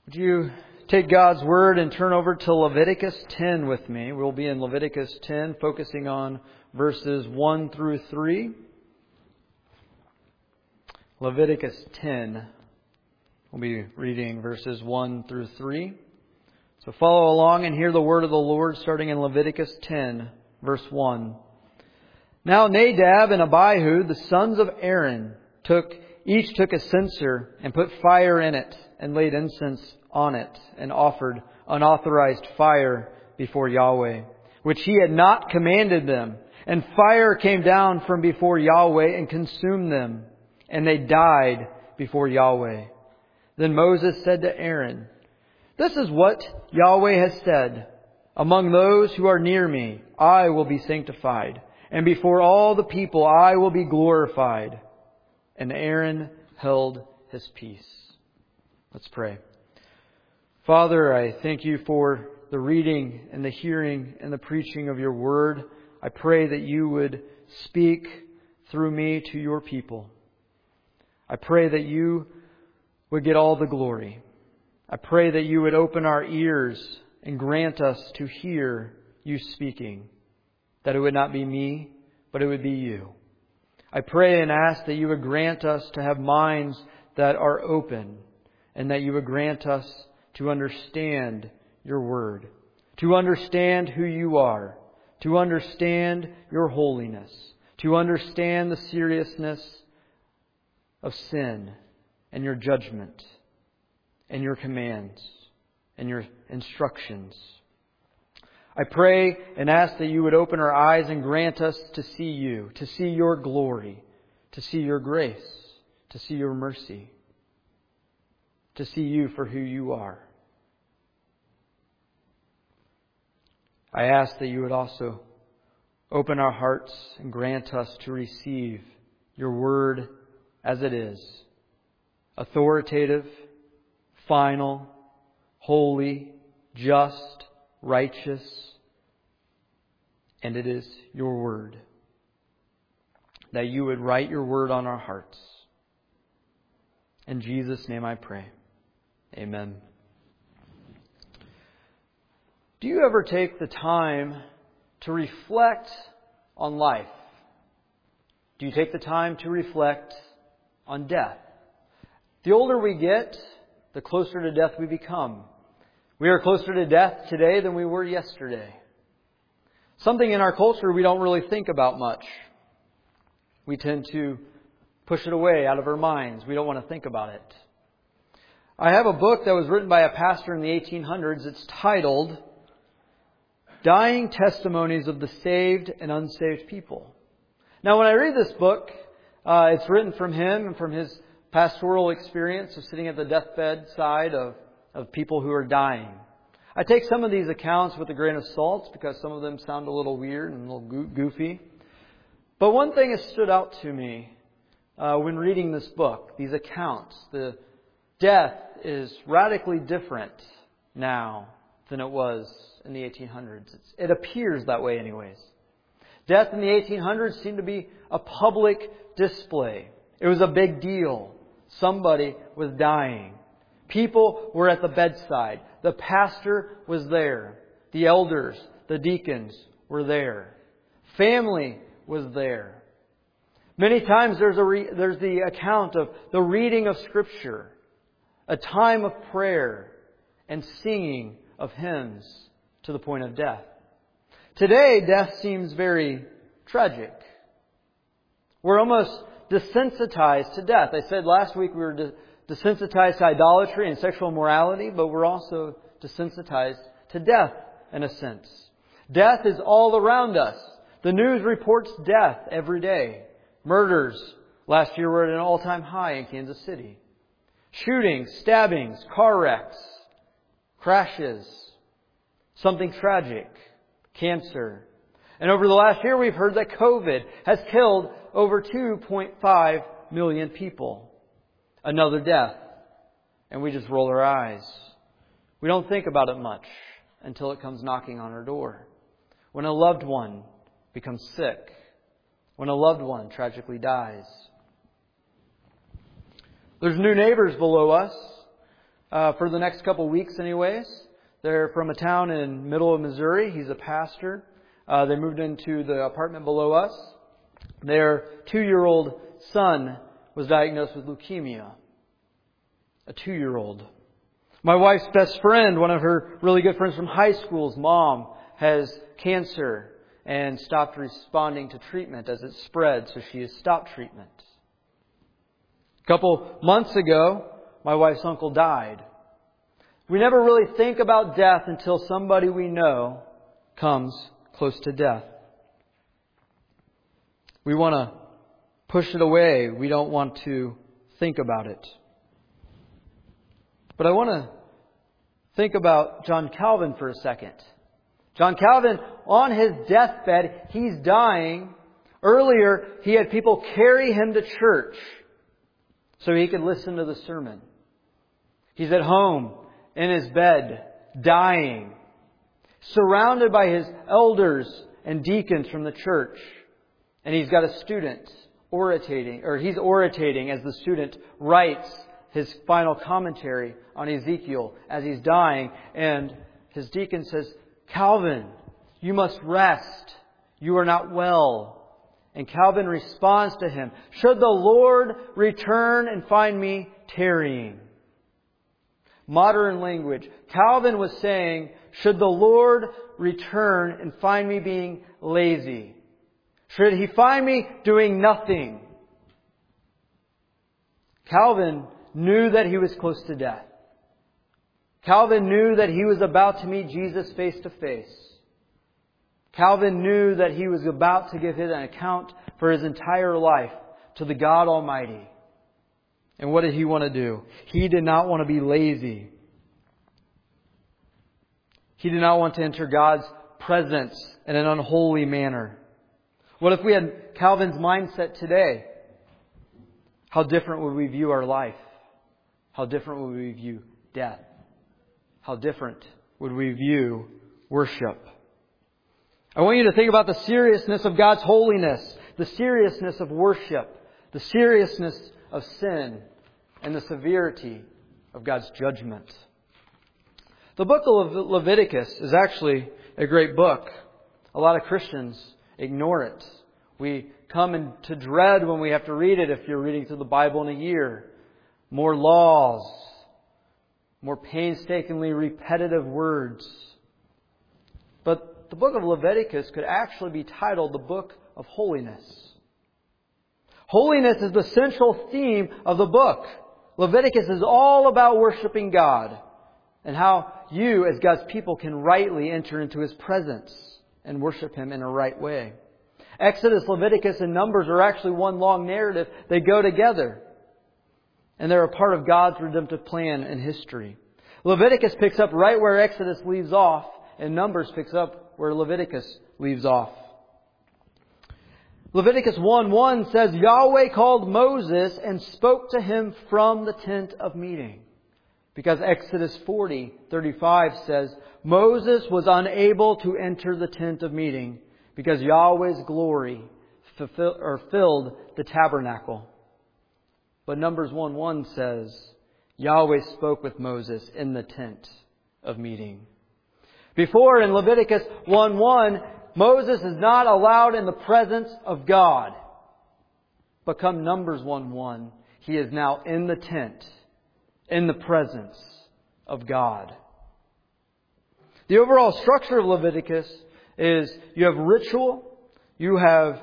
Would you take God's Word and turn over to Leviticus 10 with me? We'll be in Leviticus 10, focusing on verses 1 through 3. Leviticus 10. We'll be reading verses 1 through 3. So follow along and hear the word of the Lord starting in Leviticus 10, verse 1. Now Nadab and Abihu, the sons of Aaron, each took a censer and put fire in it and laid incense on it and offered unauthorized fire before Yahweh, which He had not commanded them. And fire came down from before Yahweh and consumed them, and they died before Yahweh. Then Moses said to Aaron, "This is what Yahweh has said. Among those who are near me, I will be sanctified, and before all the people I will be glorified." And Aaron held his peace. Let's pray. Father, I thank You for the reading and the hearing and the preaching of Your word. I pray that You would speak through me to Your people. I pray that You would get all the glory. I pray that You would open our ears and grant us to hear You speaking. That it would not be me, but it would be You. I pray and ask that You would grant us to have minds that are open, and that You would grant us to understand Your word, to understand who You are, to understand Your holiness, to understand the seriousness of sin and Your judgment and Your commands and Your instructions. I pray and ask that You would open our eyes and grant us to see You, to see Your glory, to see Your grace, to see Your mercy, to see You for who You are. I ask that You would also open our hearts and grant us to receive Your word as it is, authoritative, final, holy, just, righteous, and it is Your word. That You would write Your word on our hearts. In Jesus' name I pray. Amen. Do you ever take the time to reflect on life? Do you take the time to reflect on death? The older we get, the closer to death we become. We are closer to death today than we were yesterday. Something in our culture we don't really think about much. We tend to push it away out of our minds. We don't want to think about it. I have a book that was written by a pastor in the 1800s. It's titled Dying Testimonies of the Saved and Unsaved People. Now, when I read this book, it's written from him and from his pastoral experience of sitting at the deathbed side of people who are dying. I take some of these accounts with a grain of salt because some of them sound a little weird and a little goofy. But one thing has stood out to me when reading this book, these accounts. The death is radically different now than it was in the 1800s. It appears that way anyways. Death in the 1800s seemed to be a public display. It was a big deal. Somebody was dying. People were at the bedside. The pastor was there. The elders, the deacons were there. Family was there. Many times there's the account of the reading of Scripture, a time of prayer, and singing of hymns to the point of death. Today, death seems very tragic. We're almost desensitized to death. I said last week we were desensitized to idolatry and sexual immorality, but we're also desensitized to death in a sense. Death is all around us. The news reports death every day. Murders last year were at an all-time high in Kansas City. Shootings, stabbings, car wrecks, crashes, something tragic, cancer. And over the last year we've heard that COVID has killed over 2.5 million people. Another death. And we just roll our eyes. We don't think about it much until it comes knocking on our door. When a loved one becomes sick. When a loved one tragically dies. There's new neighbors below us. for the next couple weeks anyways. They're from a town in middle of Missouri. He's a pastor. They moved into the apartment below us. Their 2-year-old son was diagnosed with leukemia. A 2-year-old. My wife's best friend, one of her really good friends from high school's mom, has cancer and stopped responding to treatment as it spread, so she has stopped treatment. A couple months ago, my wife's uncle died. We never really think about death until somebody we know comes close to death. We want to push it away. We don't want to think about it. But I want to think about John Calvin for a second. John Calvin, on his deathbed, he's dying. Earlier, he had people carry him to church so he could listen to the sermon. He's at home, in his bed, dying, surrounded by his elders and deacons from the church. And he's got a student he's orating as the student writes his final commentary on Ezekiel as he's dying. And his deacon says, "Calvin, you must rest. You are not well." And Calvin responds to him, "Should the Lord return and find me tarrying?" Modern language. Calvin was saying, should the Lord return and find me being lazy? Should He find me doing nothing? Calvin knew that he was close to death. Calvin knew that he was about to meet Jesus face to face. Calvin knew that he was about to give an account for his entire life to the God Almighty. And what did he want to do? He did not want to be lazy. He did not want to enter God's presence in an unholy manner. What if we had Calvin's mindset today? How different would we view our life? How different would we view death? How different would we view worship? I want you to think about the seriousness of God's holiness, the seriousness of worship, the seriousness of sin, and the severity of God's judgment. The book of Leviticus is actually a great book. A lot of Christians ignore it. We come into dread when we have to read it if you're reading through the Bible in a year. More laws, more painstakingly repetitive words. But the book of Leviticus could actually be titled the Book of Holiness. Holiness is the central theme of the book. Leviticus is all about worshiping God and how you as God's people can rightly enter into His presence and worship Him in a right way. Exodus, Leviticus, and Numbers are actually one long narrative. They go together. And they're a part of God's redemptive plan and history. Leviticus picks up right where Exodus leaves off, and Numbers picks up where Leviticus leaves off. Leviticus 1:1 says, Yahweh called Moses and spoke to him from the tent of meeting. Because Exodus 40:35 says, Moses was unable to enter the tent of meeting because Yahweh's glory filled the tabernacle. But Numbers 1:1 says, Yahweh spoke with Moses in the tent of meeting. Before, in Leviticus 1:1, Moses is not allowed in the presence of God. But come Numbers 1:1, he is now in the tent, in the presence of God. The overall structure of Leviticus is you have ritual, you have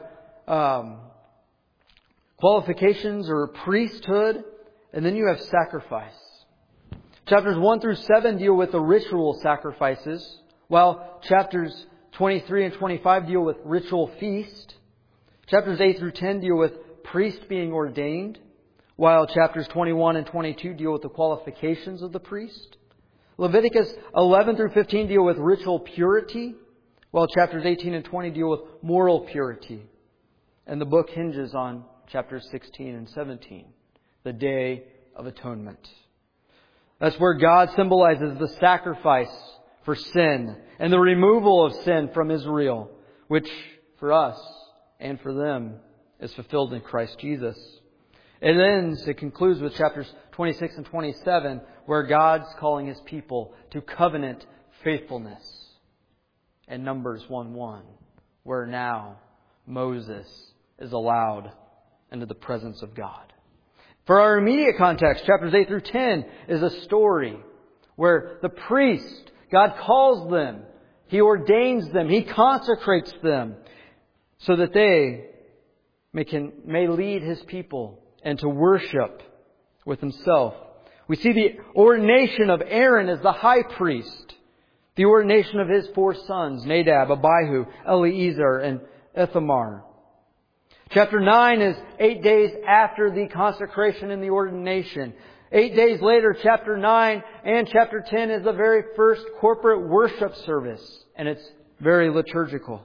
qualifications or priesthood, and then you have sacrifice. Chapters 1 through 7 deal with the ritual sacrifices, while chapters 23 and 25 deal with ritual feast. Chapters 8 through 10 deal with priest being ordained, while chapters 21 and 22 deal with the qualifications of the priest. Leviticus 11 through 15 deal with ritual purity, while chapters 18 and 20 deal with moral purity. And the book hinges on chapters 16 and 17, the Day of Atonement. That's where God symbolizes the sacrifice for sin and the removal of sin from Israel, which for us and for them is fulfilled in Christ Jesus. It concludes with chapters 26 and 27, where God's calling His people to covenant faithfulness. And Numbers 1:1, where now Moses is allowed into the presence of God. For our immediate context, chapters 8 through 10 is a story where the priest, God calls them, He ordains them, He consecrates them so that they may lead His people into worship with Himself. We see the ordination of Aaron as the high priest, the ordination of his 4 sons, Nadab, Abihu, Eleazar, and Ithamar. Chapter 9 is 8 days after the consecration and the ordination. 8 days later, chapter 9 and chapter 10 is the very first corporate worship service, and it's very liturgical.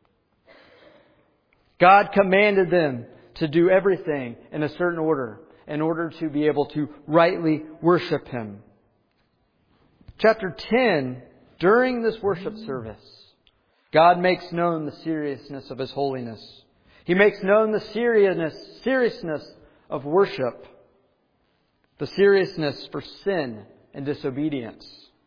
God commanded them to do everything in a certain order in order to be able to rightly worship Him. Chapter 10, during this worship service, God makes known the seriousness of His holiness. He makes known the seriousness of worship, the seriousness for sin and disobedience,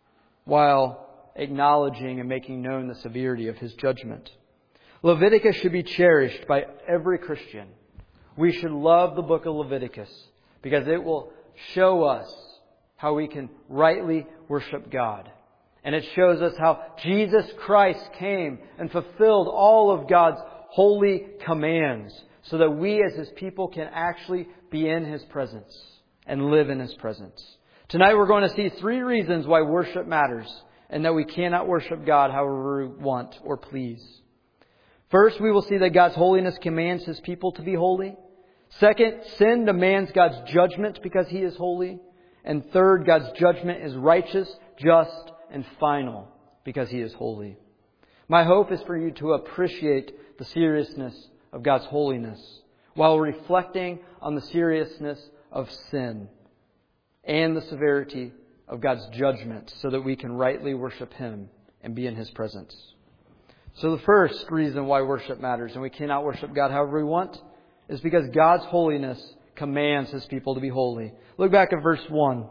while acknowledging and making known the severity of His judgment. Leviticus should be cherished by every Christian. We should love the book of Leviticus because it will show us how we can rightly worship God. And it shows us how Jesus Christ came and fulfilled all of God's holy commands so that we as His people can actually be in His presence and live in His presence. Tonight we're going to see 3 reasons why worship matters and that we cannot worship God however we want or please. First, we will see that God's holiness commands His people to be holy. Second, sin demands God's judgment because He is holy. And third, God's judgment is righteous, just, and final because He is holy. My hope is for you to appreciate the seriousness of God's holiness while reflecting on the seriousness of sin and the severity of God's judgment so that we can rightly worship Him and be in His presence. So the first reason why worship matters and we cannot worship God however we want is because God's holiness commands His people to be holy. Look back at verse 1.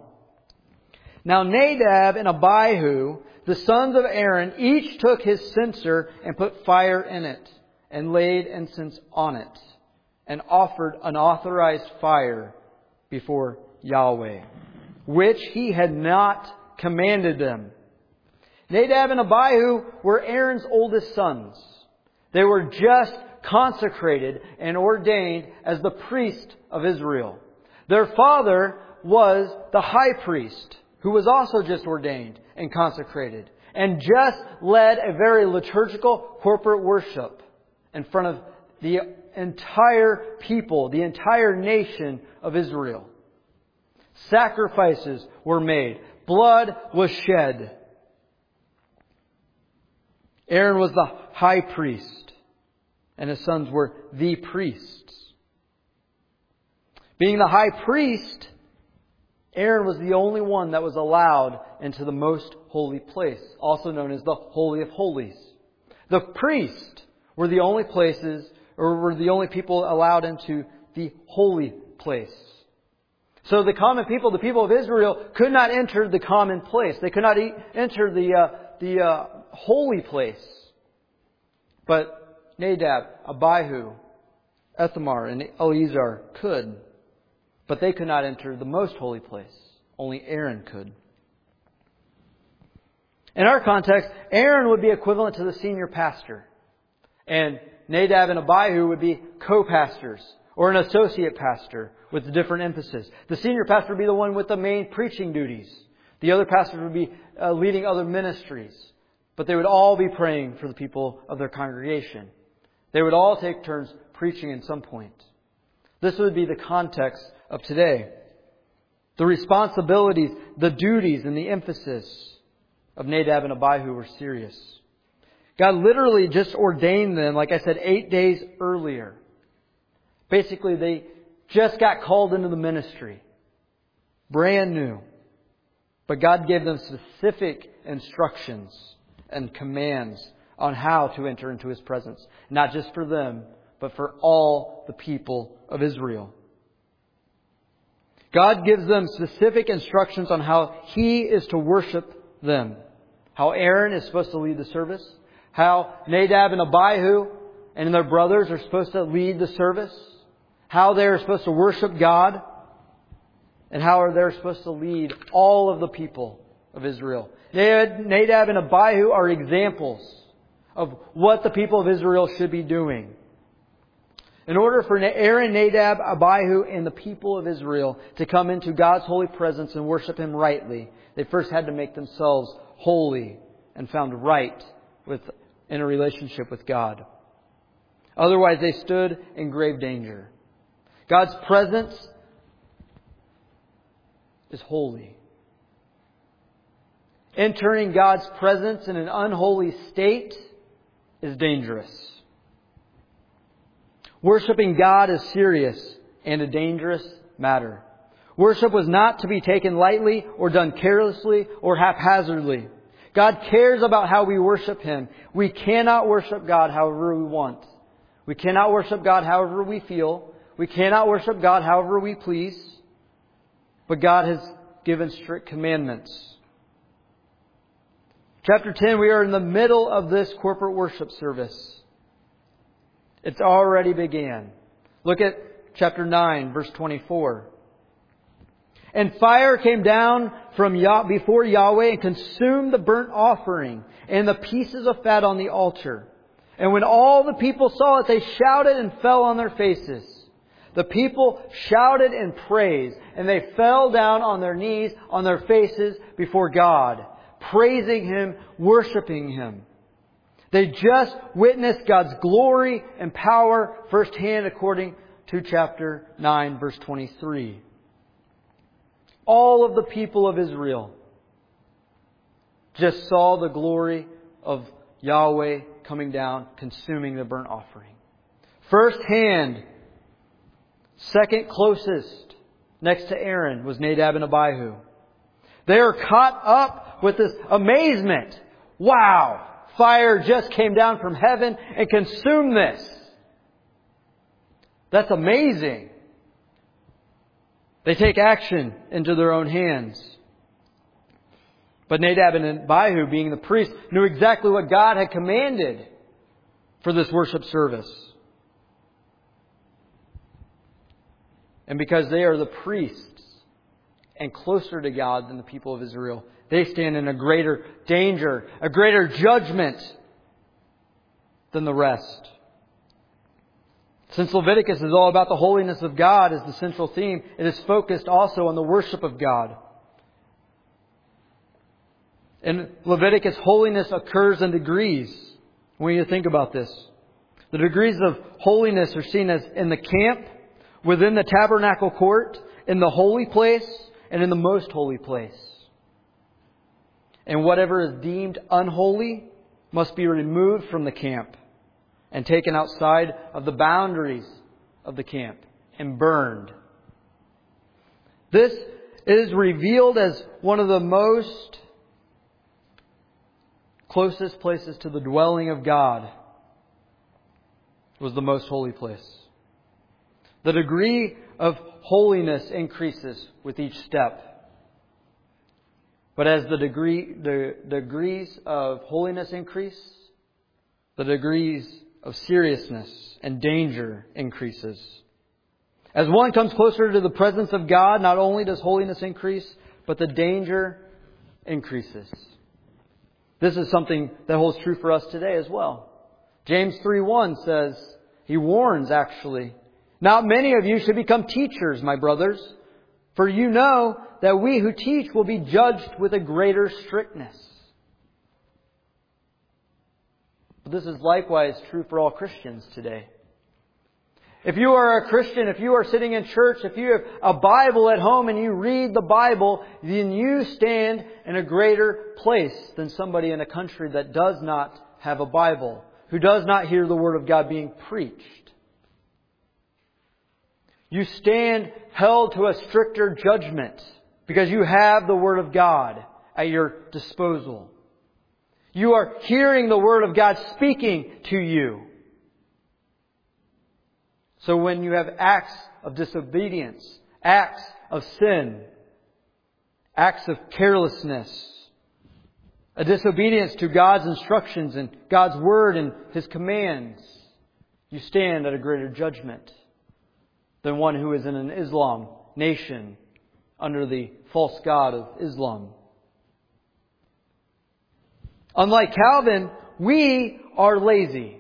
Now Nadab and Abihu, the sons of Aaron, each took his censer and put fire in it and laid incense on it and offered unauthorized fire before Yahweh, which He had not commanded them. Nadab and Abihu were Aaron's oldest sons. They were just consecrated and ordained as the priest of Israel. Their father was the high priest, who was also just ordained and consecrated, and just led a very liturgical corporate worship in front of the entire people, the entire nation of Israel. Sacrifices were made. Blood was shed. Aaron was the high priest, and his sons were the priests. Being the high priest, Aaron was the only one that was allowed into the most holy place, also known as the Holy of Holies. The priests were the only people allowed into the holy place. So the common people, the people of Israel, could not enter the common place. They could not enter the holy place. But Nadab, Abihu, Ithamar, and Eleazar could. But they could not enter the most holy place. Only Aaron could. In our context, Aaron would be equivalent to the senior pastor. And Nadab and Abihu would be co-pastors or an associate pastor with a different emphasis. The senior pastor would be the one with the main preaching duties. The other pastors would be leading other ministries. But they would all be praying for the people of their congregation. They would all take turns preaching at some point. This would be the context of today. The responsibilities, the duties, and the emphasis of Nadab and Abihu were serious. God literally just ordained them, like I said, 8 days earlier. Basically, they just got called into the ministry. Brand new. But God gave them specific instructions and commands on how to enter into His presence. Not just for them, but for all the people of Israel. God gives them specific instructions on how He is to worship them. How Aaron is supposed to lead the service. How Nadab and Abihu and their brothers are supposed to lead the service. How they are supposed to worship God. And how they're supposed to lead all of the people of Israel. Nadab and Abihu are examples of what the people of Israel should be doing. In order for Aaron, Nadab, Abihu, and the people of Israel to come into God's holy presence and worship Him rightly, they first had to make themselves holy and found right in a relationship with God. Otherwise, they stood in grave danger. God's presence is holy. Entering God's presence in an unholy state is dangerous. Worshiping God is serious and a dangerous matter. Worship was not to be taken lightly or done carelessly or haphazardly. God cares about how we worship Him. We cannot worship God however we want. We cannot worship God however we feel. We cannot worship God however we please. But God has given strict commandments. Chapter 10, we are in the middle of this corporate worship service. It's already began. Look at chapter 9, verse 24. And fire came down from before Yahweh and consumed the burnt offering and the pieces of fat on the altar. And when all the people saw it, they shouted and fell on their faces. The people shouted in praise, and they fell down on their knees, on their faces before God, praising Him, worshiping Him. They just witnessed God's glory and power firsthand according to chapter 9, verse 23. All of the people of Israel just saw the glory of Yahweh coming down, consuming the burnt offering. Firsthand, second closest next to Aaron was Nadab and Abihu. They are caught up with this amazement. Wow! Fire just came down from heaven and consumed this. That's amazing. They take action into their own hands. But Nadab and Abihu, being the priests, knew exactly what God had commanded for this worship service. And because they are the priests and closer to God than the people of Israel, they stand in a greater danger, a greater judgment than the rest. Since Leviticus is all about the holiness of God as the central theme, it is focused also on the worship of God. In Leviticus, holiness occurs in degrees. When you think about this, the degrees of holiness are seen as in the camp, within the tabernacle court, in the holy place, and in the most holy place. And whatever is deemed unholy must be removed from the camp and taken outside of the boundaries of the camp and burned. This is revealed as one of the most closest places to the dwelling of God was the most holy place. The degree of holiness increases with each step. But as the degrees of holiness increase, the degrees of seriousness and danger increases. As one comes closer to the presence of God, not only does holiness increase, but the danger increases. This is something that holds true for us today as well. James 3:1 says, he warns actually, "Not many of you should become teachers, my brothers, for you know that we who teach will be judged with a greater strictness." But this is likewise true for all Christians today. If you are a Christian, if you are sitting in church, if you have a Bible at home and you read the Bible, then you stand in a greater place than somebody in a country that does not have a Bible, who does not hear the Word of God being preached. You stand held to a stricter judgment because you have the Word of God at your disposal. You are hearing the Word of God speaking to you. So when you have acts of disobedience, acts of sin, acts of carelessness, a disobedience to God's instructions and God's Word and His commands, you stand at a greater judgment than one who is in an Islam nation under the false god of Islam. Unlike Calvin, we are lazy.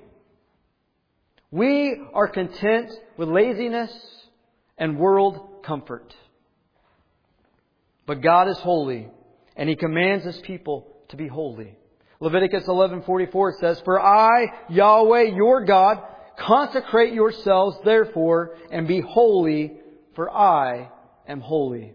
We are content with laziness and world comfort. But God is holy, and He commands His people to be holy. Leviticus 11:44 says, "For I, Yahweh, your God, consecrate yourselves therefore, and be holy, for I am holy."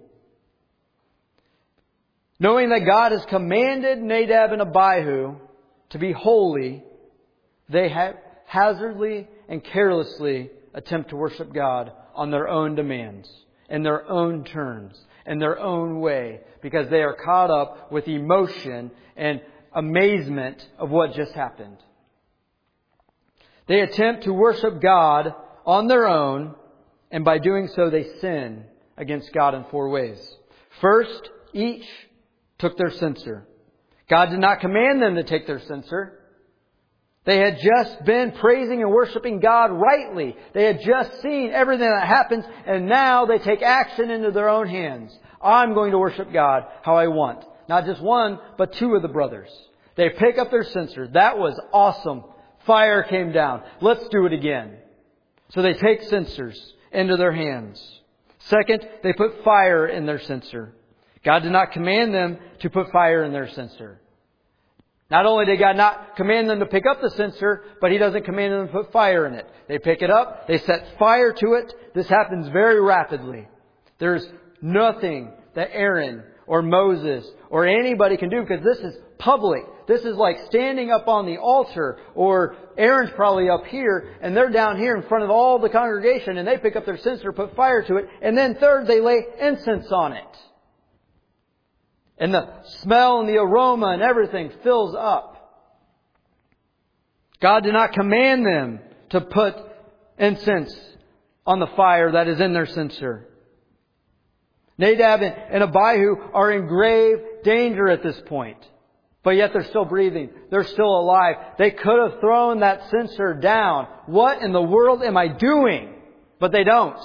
Knowing that God has commanded Nadab and Abihu to be holy, they haphazardly and carelessly attempt to worship God on their own demands, in their own terms, in their own way, because they are caught up with emotion and amazement of what just happened. They attempt to worship God on their own, and by doing so they sin against God in 4 ways. First, each took their censer. God did not command them to take their censer. They had just been praising and worshiping God rightly. They had just seen everything that happens, and now they take action into their own hands. I'm going to worship God how I want. Not just one, but 2 of the brothers. They pick up their censer. That was awesome. Fire came down. Let's do it again. So they take censers into their hands. Second, they put fire in their censer. God did not command them to put fire in their censer. Not only did God not command them to pick up the censer, but He doesn't command them to put fire in it. They pick it up, they set fire to it. This happens very rapidly. There's nothing that Aaron or Moses or anybody can do, because this is public. This is like standing up on the altar, or Aaron's probably up here and they're down here in front of all the congregation, and they pick up their censer, put fire to it, and then third, they lay incense on it. And the smell and the aroma and everything fills up. God did not command them to put incense on the fire that is in their censer. Nadab and Abihu are in grave danger at this point. But yet they're still breathing. They're still alive. They could have thrown that censer down. What in the world am I doing? But they don't.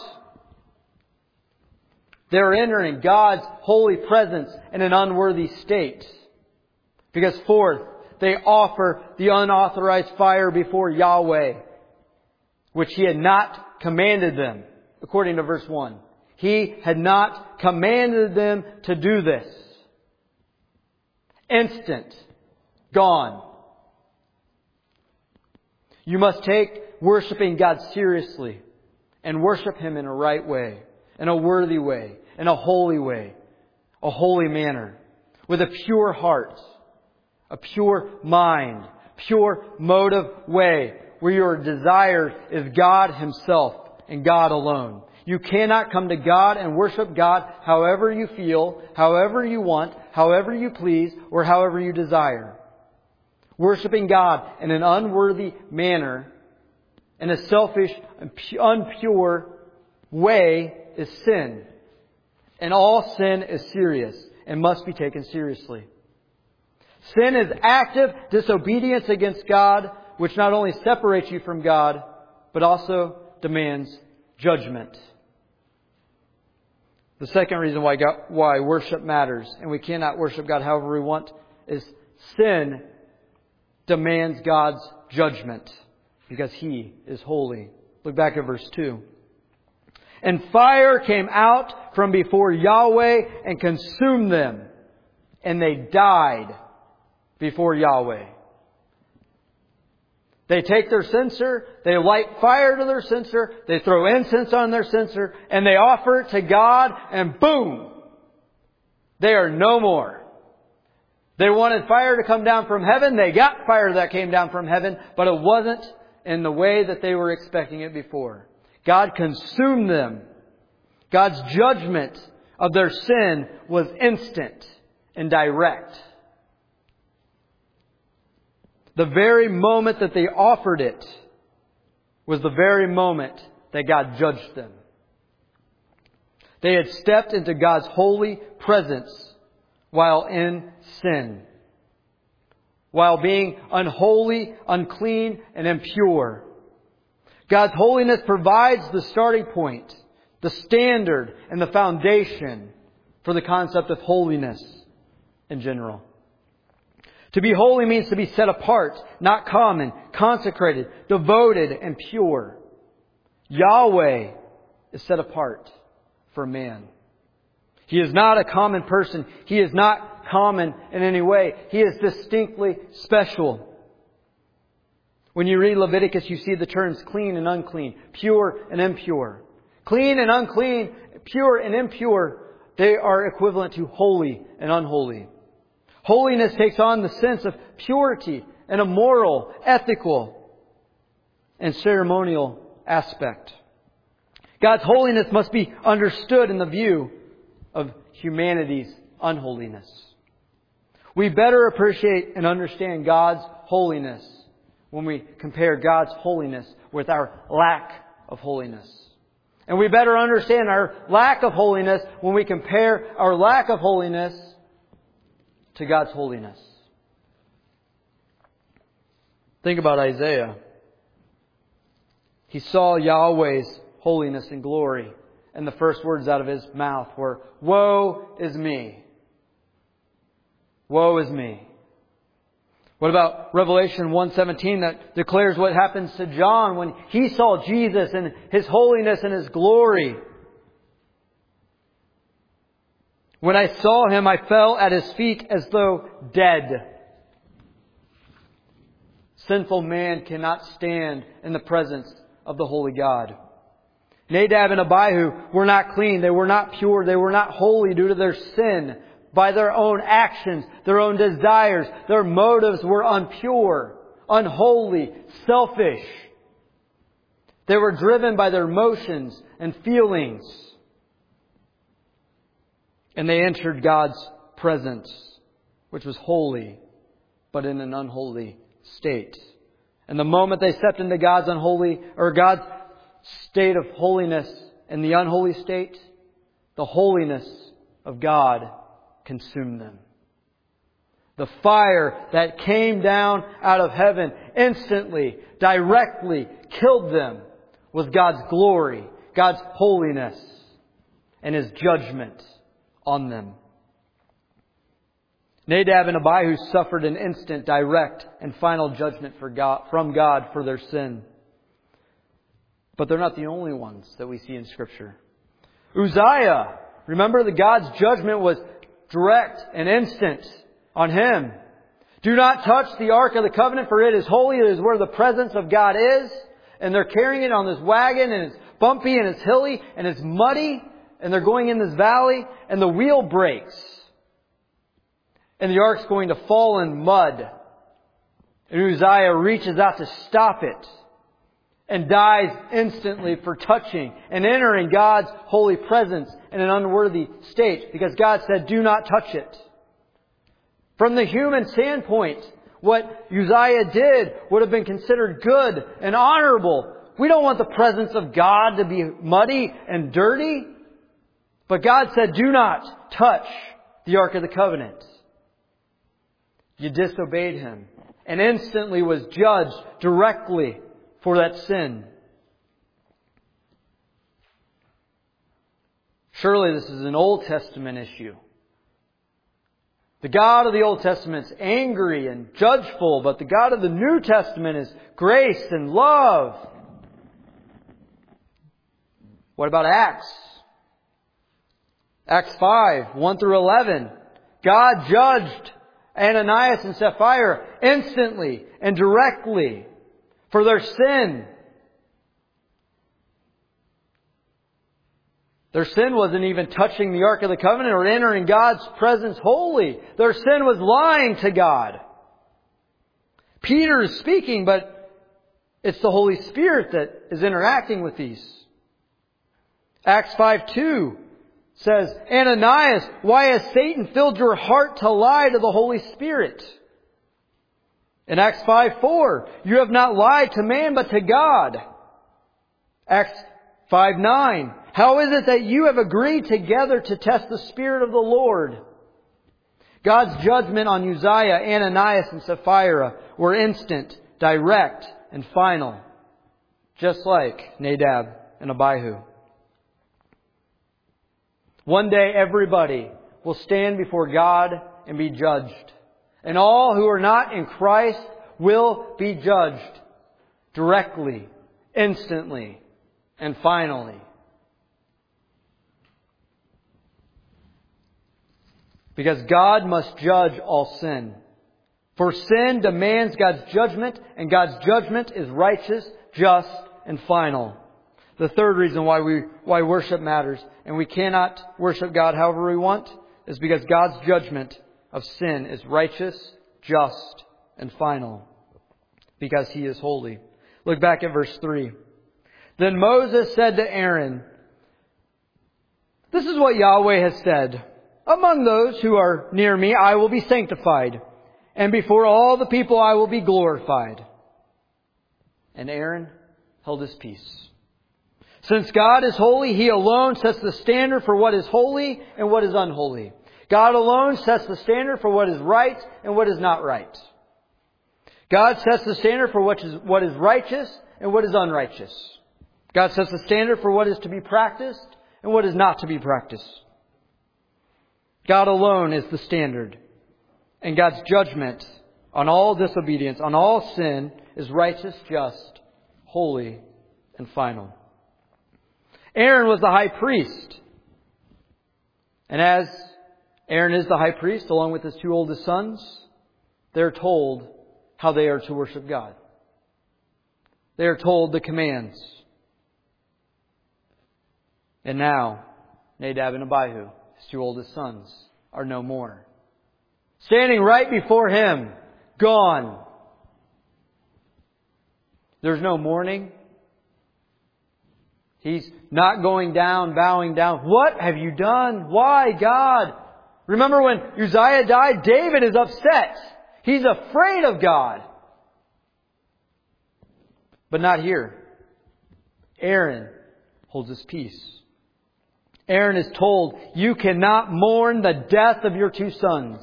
They're entering God's holy presence in an unworthy state. Because fourth, they offer the unauthorized fire before Yahweh, which He had not commanded them, according to verse 1. He had not commanded them to do this. Instant. Gone. You must take worshiping God seriously and worship Him in a right way, in a worthy way, in a holy way, a holy manner, with a pure heart, a pure mind, pure motive way, where your desire is God Himself and God alone. You cannot come to God and worship God however you feel, however you want, however you please, or however you desire. Worshiping God in an unworthy manner, in a selfish and unpure way, is sin. And all sin is serious and must be taken seriously. Sin is active disobedience against God, which not only separates you from God, but also demands judgment. The second reason why worship matters, and we cannot worship God however we want, is sin demands God's judgment, because He is holy. Look back at verse 2. And fire came out from before Yahweh and consumed them, and they died before Yahweh. They take their censer, they light fire to their censer, they throw incense on their censer, and they offer it to God, and boom! They are no more. They wanted fire to come down from heaven. They got fire that came down from heaven, but it wasn't in the way that they were expecting it before. God consumed them. God's judgment of their sin was instant and direct. The very moment that they offered it was the very moment that God judged them. They had stepped into God's holy presence while in sin, while being unholy, unclean, and impure. God's holiness provides the starting point, the standard, and the foundation for the concept of holiness in general. To be holy means to be set apart, not common, consecrated, devoted, and pure. Yahweh is set apart for man. He is not a common person. He is not common in any way. He is distinctly special. When you read Leviticus, you see the terms clean and unclean, pure and impure. Clean and unclean, pure and impure, they are equivalent to holy and unholy. Holiness takes on the sense of purity and a moral, ethical, and ceremonial aspect. God's holiness must be understood in the view of humanity's unholiness. We better appreciate and understand God's holiness when we compare God's holiness with our lack of holiness. And we better understand our lack of holiness when we compare our lack of holiness to God's holiness. Think about Isaiah. He saw Yahweh's holiness and glory, and the first words out of his mouth were, "Woe is me! Woe is me!" What about Revelation 1:17 that declares what happens to John when he saw Jesus and His holiness and His glory? "When I saw Him, I fell at His feet as though dead." Sinful man cannot stand in the presence of the holy God. Nadab and Abihu were not clean. They were not pure. They were not holy due to their sin. By their own actions, their own desires, their motives were impure, unholy, selfish. They were driven by their emotions and feelings. And they entered God's presence, which was holy, but in an unholy state. And the moment they stepped into God's God's state of holiness in the unholy state, the holiness of God consumed them. The fire that came down out of heaven instantly, directly killed them with God's glory, God's holiness, and His judgment on them. Nadab and Abihu suffered an instant, direct, and final judgment from God for their sin. But they're not the only ones that we see in Scripture. Uzziah, remember that God's judgment was direct and instant on him. "Do not touch the Ark of the Covenant, for it is holy. It is where the presence of God is." And they're carrying it on this wagon, and it's bumpy, and it's hilly, and it's muddy, and they're going in this valley, and the wheel breaks. And the Ark's going to fall in mud. And Uzziah reaches out to stop it, and dies instantly for touching and entering God's holy presence in an unworthy state, because God said, "Do not touch it." From the human standpoint, what Uzziah did would have been considered good and honorable. We don't want the presence of God to be muddy and dirty. But God said, "Do not touch the Ark of the Covenant." You disobeyed Him, and instantly was judged directly for that sin. Surely this is an Old Testament issue. The God of the Old Testament is angry and judgeful, but the God of the New Testament is grace and love. What about Acts? Acts 5, 1 through 11. God judged Ananias and Sapphira instantly and directly for their sin. Their sin wasn't even touching the Ark of the Covenant or entering God's presence holy. Their sin was lying to God. Peter is speaking, but it's the Holy Spirit that is interacting with these. Acts 5:2 says, "Ananias, why has Satan filled your heart to lie to the Holy Spirit?" In Acts 5:4, "You have not lied to man but to God." Acts 5:9, How is it that you have agreed together to test the Spirit of the Lord? God's judgment on Uzziah, Ananias, and Sapphira were instant, direct, and final. Just like Nadab and Abihu. One day everybody will stand before God and be judged. And all who are not in Christ will be judged directly, instantly, and finally. Because God must judge all sin. For sin demands God's judgment, and God's judgment is righteous, just, and final. The third reason why worship matters, and we cannot worship God however we want, is because God's judgment of sin is righteous, just, and final. Because He is holy. Look back at verse 3. Then Moses said to Aaron, "This is what Yahweh has said. Among those who are near me I will be sanctified, and before all the people I will be glorified." And Aaron held his peace. Since God is holy, He alone sets the standard for what is holy and what is unholy. God alone sets the standard for what is right and what is not right. God sets the standard for what is righteous and what is unrighteous. God sets the standard for what is to be practiced and what is not to be practiced. God alone is the standard. And God's judgment on all disobedience, on all sin, is righteous, just, holy, and final. Aaron was the high priest. And as Aaron is the high priest, along with his two oldest sons, they're told how they are to worship God. They are told the commands. And now, Nadab and Abihu, his two oldest sons, are no more. Standing right before him, gone. There's no mourning. He's not going down, bowing down. What have you done? Why, God? Remember when Uzziah died? David is upset. He's afraid of God. But not here. Aaron holds his peace. Aaron is told, "You cannot mourn the death of your two sons."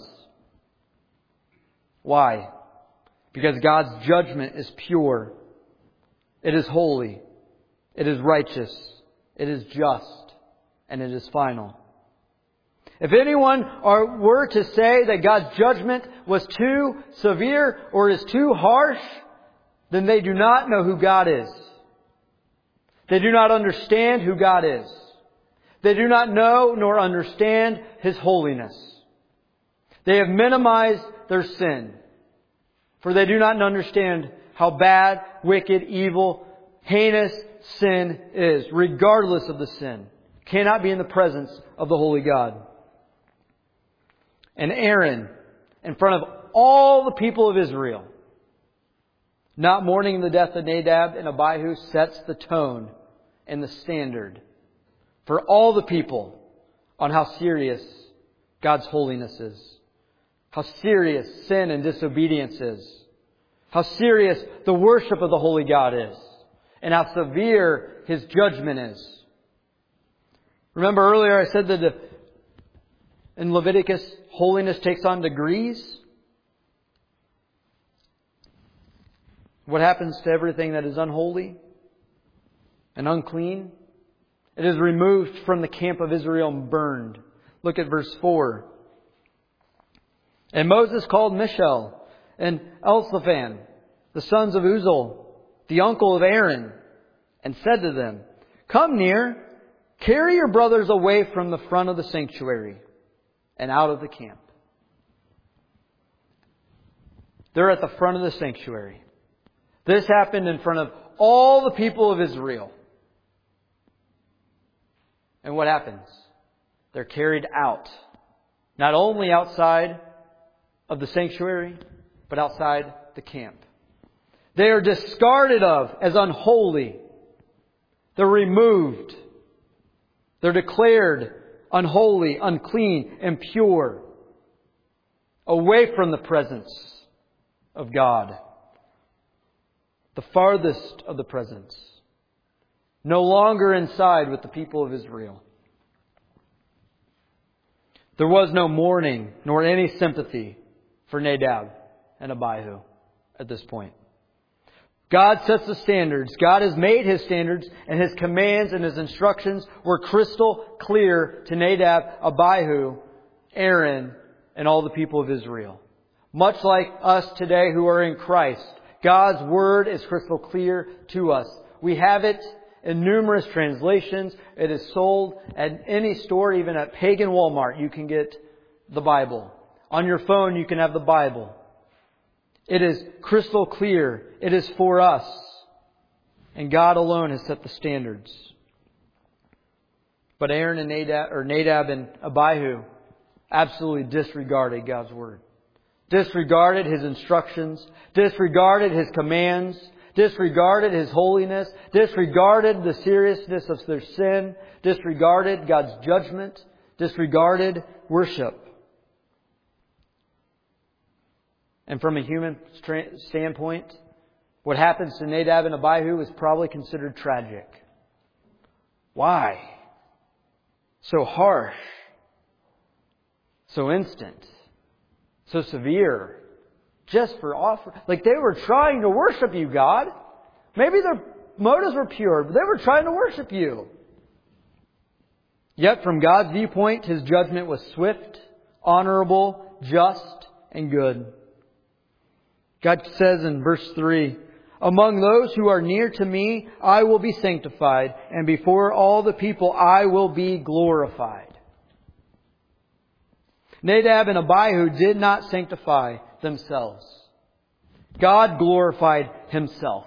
Why? Because God's judgment is pure. It is holy. It is righteous. It is just. And it is final. If anyone were to say that God's judgment was too severe or is too harsh, then they do not know who God is. They do not understand who God is. They do not know nor understand His holiness. They have minimized their sin. For they do not understand how bad, wicked, evil, heinous sin is, regardless of the sin. Cannot be in the presence of the holy God. And Aaron, in front of all the people of Israel, not mourning the death of Nadab and Abihu, sets the tone and the standard for all the people on how serious God's holiness is. How serious sin and disobedience is. How serious the worship of the holy God is. And how severe His judgment is. Remember earlier I said that in Leviticus, holiness takes on degrees. What happens to everything that is unholy and unclean? It is removed from the camp of Israel and burned. Look at verse 4. And Moses called Mishael and Elzaphan, the sons of Uzziel, the uncle of Aaron, and said to them, "Come near, carry your brothers away from the front of the sanctuary and out of the camp." They're at the front of the sanctuary. This happened in front of all the people of Israel. And what happens? They're carried out. Not only outside of the sanctuary, but outside the camp. They are discarded of as unholy. They're removed. They're declared unholy, unclean, impure. Away from the presence of God. The farthest of the presence. no longer inside with the people of Israel. There was no mourning nor any sympathy for Nadab and Abihu at this point. God sets the standards. God has made His standards, and His commands and His instructions were crystal clear to Nadab, Abihu, Aaron, and all the people of Israel. Much like us today who are in Christ, God's Word is crystal clear to us. We have it in numerous translations. It is sold at any store, even at pagan Walmart. You can get the Bible. On your phone, you can have the Bible. It is crystal clear. It is for us. And God alone has set the standards. But Aaron and Nadab and Abihu absolutely disregarded God's Word. Disregarded His instructions. Disregarded His commands. Disregarded His holiness. Disregarded the seriousness of their sin. Disregarded God's judgment. Disregarded worship. And from a human standpoint, what happens to Nadab and Abihu is probably considered tragic. Why? So harsh. So instant. So severe. Just for offer. Like they were trying to worship You, God. Maybe their motives were pure, but they were trying to worship You. Yet from God's viewpoint, His judgment was swift, honorable, just, and good. God says in verse 3, "Among those who are near to Me, I will be sanctified, and before all the people I will be glorified." Nadab and Abihu did not sanctify themselves. God glorified Himself.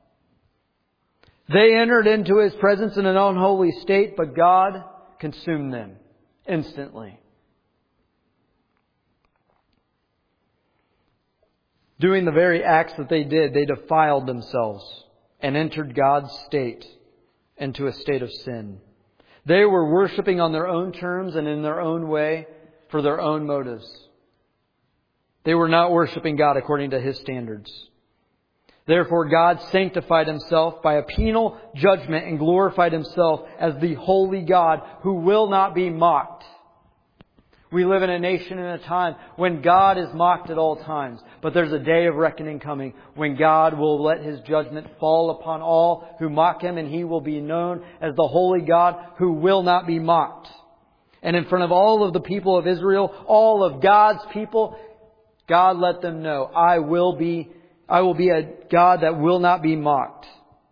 They entered into His presence in an unholy state, but God consumed them instantly. Doing the very acts that they did, they defiled themselves and entered God's state into a state of sin. They were worshiping on their own terms and in their own way for their own motives. They were not worshiping God according to His standards. Therefore, God sanctified Himself by a penal judgment and glorified Himself as the holy God who will not be mocked. We live in a nation and a time when God is mocked at all times. But there's a day of reckoning coming when God will let His judgment fall upon all who mock Him, and He will be known as the holy God who will not be mocked. And in front of all of the people of Israel, all of God's people, God let them know, I will be a God that will not be mocked.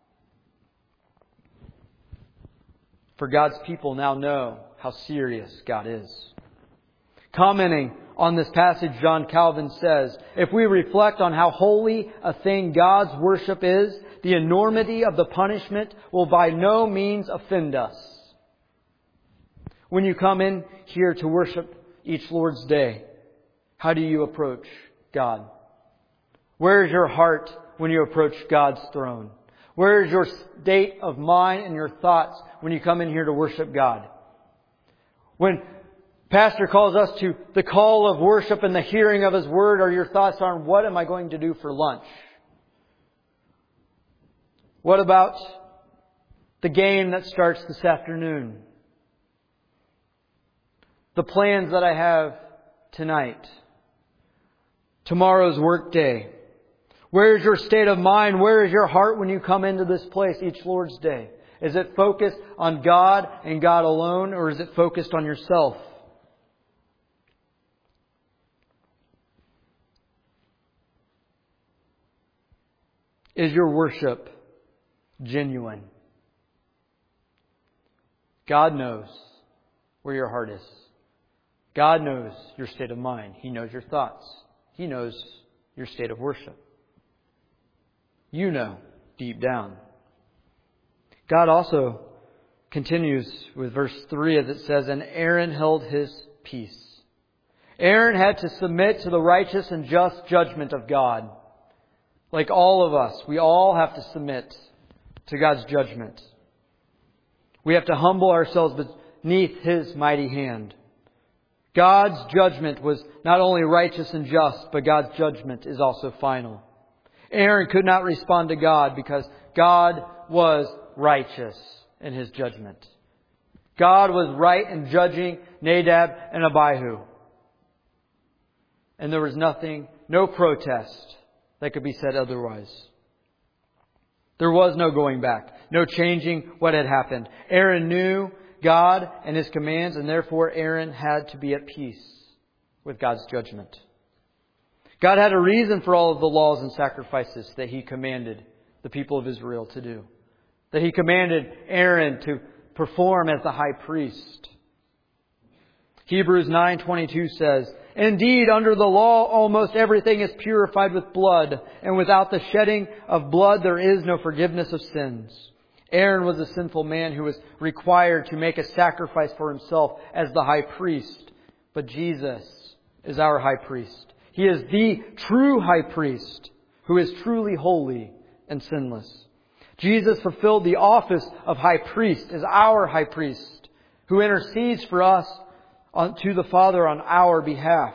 For God's people now know how serious God is. Commenting on this passage, John Calvin says, "If we reflect on how holy a thing God's worship is, the enormity of the punishment will by no means offend us." When you come in here to worship each Lord's Day, how do you approach God? Where is your heart when you approach God's throne? Where is your state of mind and your thoughts when you come in here to worship God? When Pastor calls us to the call of worship and the hearing of His Word, are your thoughts on what am I going to do for lunch? What about the game that starts this afternoon? The plans that I have tonight? Tomorrow's work day? Where is your state of mind? Where is your heart when you come into this place each Lord's Day? Is it focused on God and God alone, or is it focused on yourself? Is your worship genuine? God knows where your heart is. God knows your state of mind. He knows your thoughts. He knows your state of worship. You know deep down. God also continues with verse 3 as it says, "And Aaron held his peace." Aaron had to submit to the righteous and just judgment of God. Like all of us, we all have to submit to God's judgment. We have to humble ourselves beneath His mighty hand. God's judgment was not only righteous and just, but God's judgment is also final. Aaron could not respond to God because God was righteous in His judgment. God was right in judging Nadab and Abihu. And there was no protest that could be said otherwise. There was no going back, no changing what had happened. Aaron knew God and His commands, and therefore Aaron had to be at peace with God's judgment. God had a reason for all of the laws and sacrifices that He commanded the people of Israel to do. That He commanded Aaron to perform as the high priest. Hebrews 9:22 says, "Indeed, under the law, almost everything is purified with blood, and without the shedding of blood, there is no forgiveness of sins." Aaron was a sinful man who was required to make a sacrifice for himself as the high priest. But Jesus is our high priest. He is the true high priest who is truly holy and sinless. Jesus fulfilled the office of high priest as our high priest who intercedes for us to the Father on our behalf.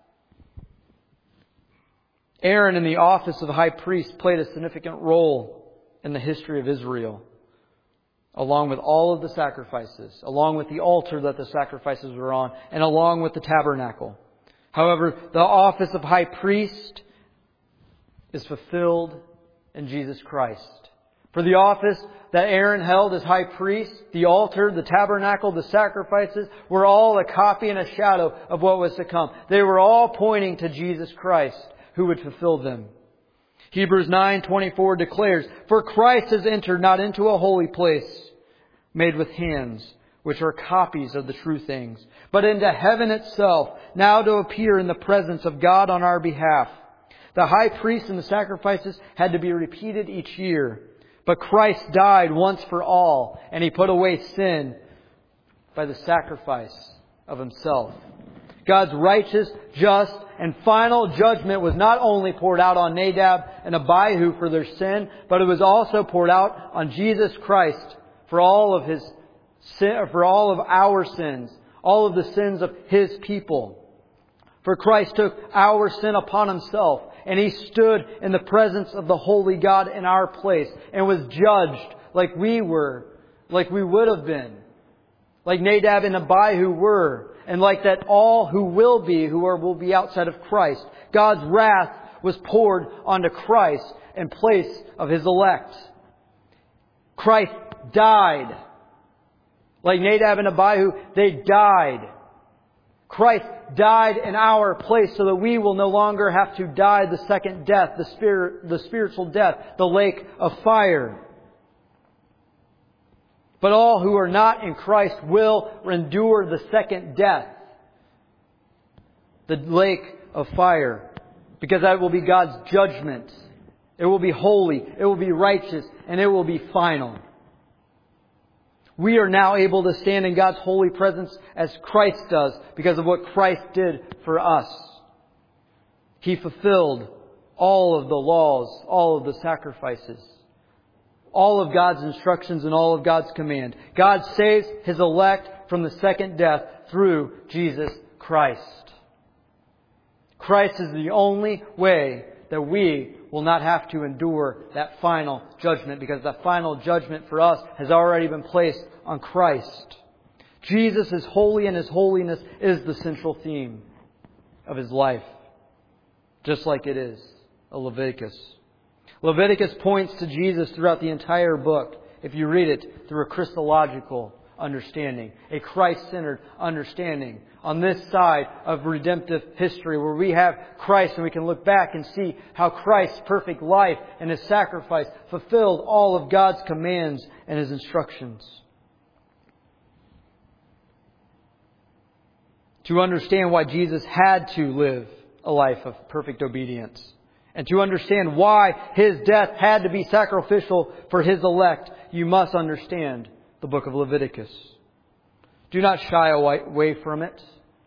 Aaron in the office of high priest played a significant role in the history of Israel, along with all of the sacrifices, along with the altar that the sacrifices were on, and along with the tabernacle. However, the office of high priest is fulfilled in Jesus Christ. For the office that Aaron held as high priest, the altar, the tabernacle, the sacrifices were all a copy and a shadow of what was to come. They were all pointing to Jesus Christ, who would fulfill them. Hebrews 9:24 declares, "For Christ has entered not into a holy place made with hands, which are copies of the true things, but into heaven itself, now to appear in the presence of God on our behalf." The high priest and the sacrifices had to be repeated each year. But Christ died once for all, and He put away sin by the sacrifice of Himself. God's righteous, just, and final judgment was not only poured out on Nadab and Abihu for their sin, but it was also poured out on Jesus Christ for all of His sin, for all of our sins, all of the sins of His people. For Christ took our sin upon Himself, and He stood in the presence of the holy God in our place and was judged like we would have been, like Nadab and Abihu were, and like that all who will be outside of Christ. God's wrath was poured onto Christ in place of His elect. Christ died. Like Nadab and Abihu, they died. Christ died in our place so that we will no longer have to die the second death, the spiritual death, the lake of fire. But all who are not in Christ will endure the second death, the lake of fire, because that will be God's judgment. It will be holy, it will be righteous, and it will be final. We are now able to stand in God's holy presence as Christ does because of what Christ did for us. He fulfilled all of the laws, all of the sacrifices, all of God's instructions and all of God's command. God saves His elect from the second death through Jesus Christ. Christ is the only way that we will not have to endure that final judgment, because the final judgment for us has already been placed on Christ. Jesus is holy, and His holiness is the central theme of His life, just like it is Leviticus. Leviticus points to Jesus throughout the entire book, if you read it through a Christological understanding, a Christ-centered understanding on this side of redemptive history, where we have Christ and we can look back and see how Christ's perfect life and His sacrifice fulfilled all of God's commands and His instructions. To understand why Jesus had to live a life of perfect obedience, and to understand why His death had to be sacrificial for His elect, you must understand the book of Leviticus. Do not shy away from it,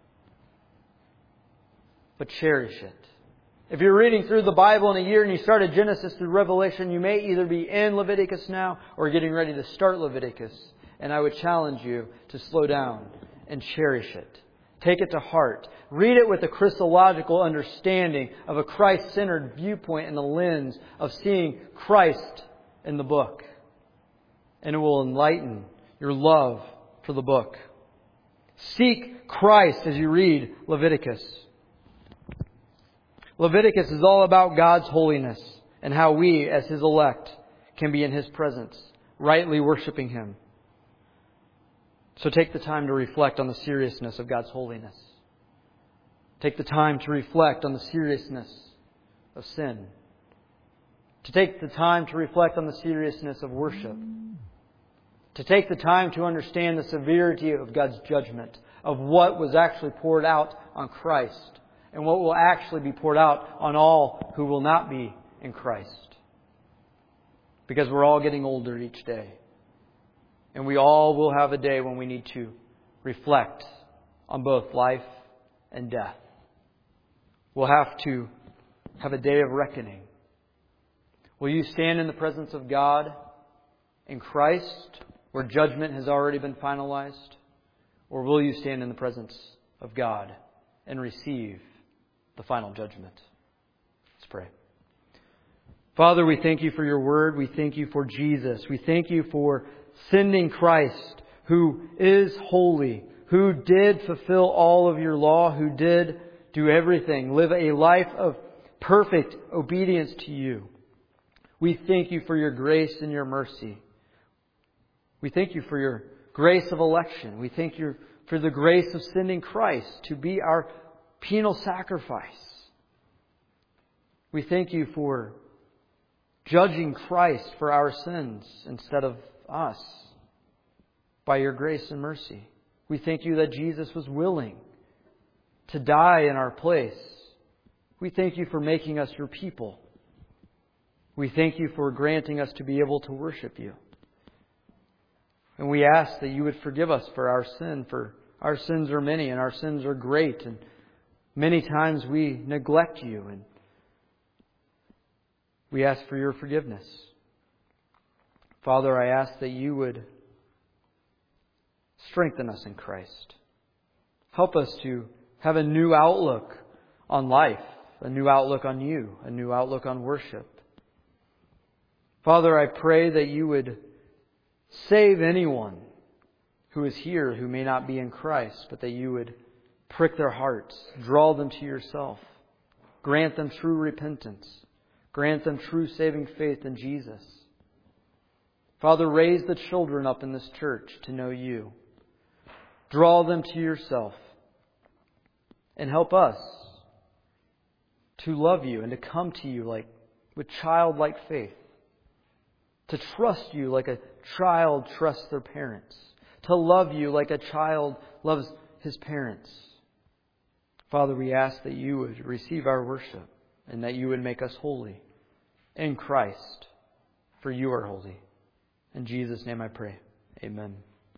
but cherish it. If you're reading through the Bible in a year and you started Genesis through Revelation, you may either be in Leviticus now or getting ready to start Leviticus. And I would challenge you to slow down and cherish it. Take it to heart. Read it with a Christological understanding of a Christ-centered viewpoint and the lens of seeing Christ in the book. and it will enlighten your love for the book. Seek Christ as you read Leviticus. Leviticus is all about God's holiness and how we, as His elect, can be in His presence, rightly worshiping Him. So take the time to reflect on the seriousness of God's holiness. Take the time to reflect on the seriousness of sin. To take the time to reflect on the seriousness of worship. To take the time to understand the severity of God's judgment, of what was actually poured out on Christ, and what will actually be poured out on all who will not be in Christ. Because we're all getting older each day. And we all will have a day when we need to reflect on both life and death. We'll have to have a day of reckoning. Will you stand in the presence of God in Christ, where judgment has already been finalized? Or will you stand in the presence of God and receive the final judgment? Let's pray. Father, we thank You for Your word. We thank You for Jesus. We thank You for sending Christ, who is holy, who did fulfill all of Your law, who did do everything, live a life of perfect obedience to You. We thank You for Your grace and Your mercy. We thank You for Your grace of election. We thank You for the grace of sending Christ to be our penal sacrifice. We thank You for judging Christ for our sins instead of us by Your grace and mercy. We thank You that Jesus was willing to die in our place. We thank You for making us Your people. We thank You for granting us to be able to worship You. And we ask that You would forgive us for our sin, for our sins are many and our sins are great, and many times we neglect You, and we ask for Your forgiveness. Father, I ask that You would strengthen us in Christ. Help us to have a new outlook on life, a new outlook on You, a new outlook on worship. Father, I pray that You would save anyone who is here who may not be in Christ, but that You would prick their hearts, draw them to Yourself, grant them true repentance, grant them true saving faith in Jesus. Father, raise the children up in this church to know You. Draw them to Yourself. And help us to love You and to come to You with childlike faith. To trust You like a child trusts their parents. To love You like a child loves his parents. Father, we ask that You would receive our worship and that You would make us holy in Christ, for You are holy. In Jesus' name I pray. Amen.